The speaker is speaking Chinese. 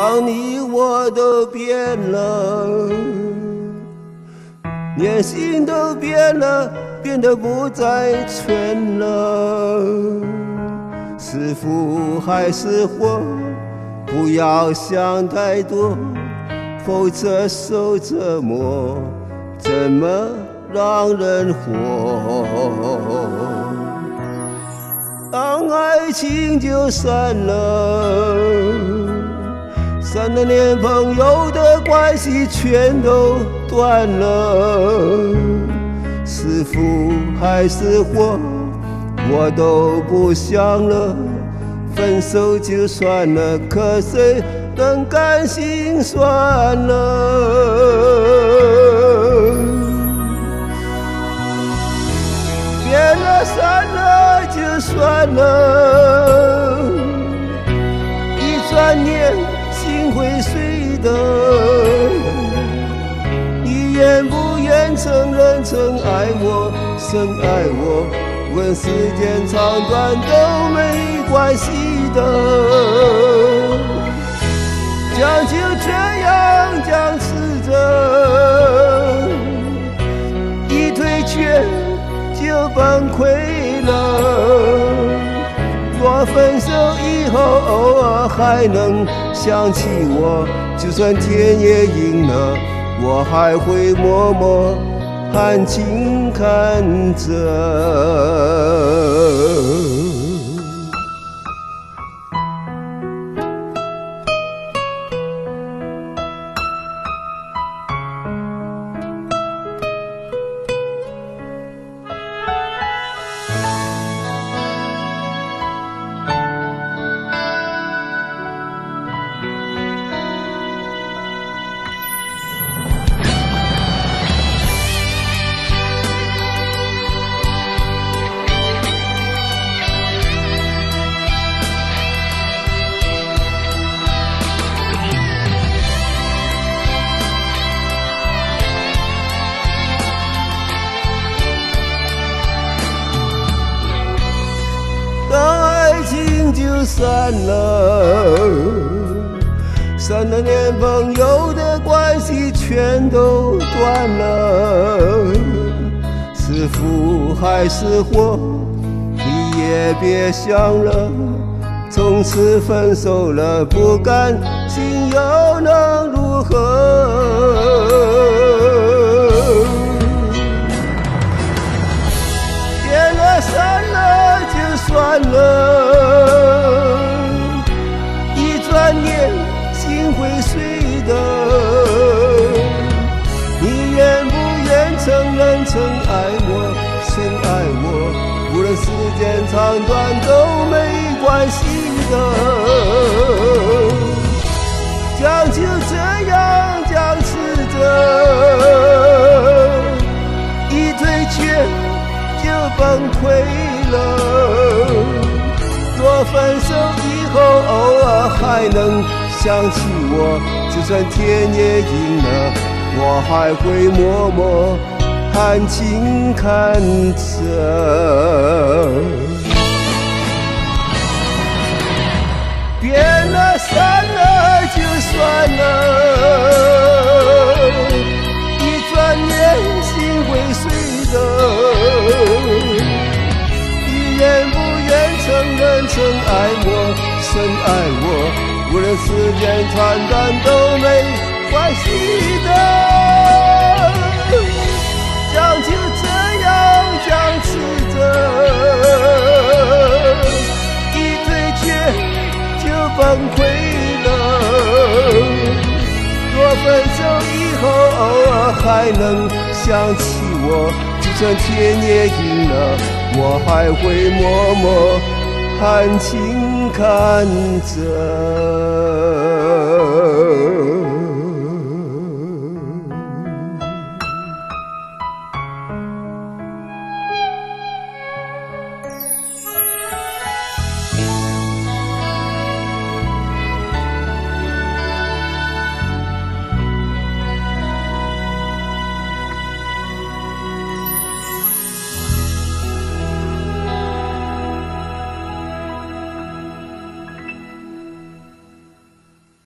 让你我都变了，年心都变了，变得不再纯了。是福还是祸，不要想太多，否则受折磨怎么让人活？当爱情就散了，散了连朋友的关系全都断了。是福还是祸，我都不想了。分手就算了，可谁能甘心算了？变了散了就算了，一转念心会碎的。你愿不愿承认曾爱我，深爱我？问时间长短都没关系的，将就这样僵持着，一退却就崩溃了。若分手以后偶尔还能想起我，就算天也阴了，我还会默默含情看着。就散了，散了连朋友的关系全都断了。是福还是祸，你也别想了。从此分手了，不甘心又能如何？变了散了就算了，一转念心会碎的。你愿不愿承认曾爱我，深爱我？无论时间长短都没关系的，将就这样僵持着，一退却就崩溃了。若分手以后偶尔还能想起我，就算天也阴了，我还会默默含情看着。变了散了就算了，一转念心会碎的。你愿不愿承认曾爱我，深爱我？无论时间长短都没关系的，将就这样僵持着，一退却就崩溃了。若分手以后偶尔还能想起我，就算天也阴了，我还会默默含情看着。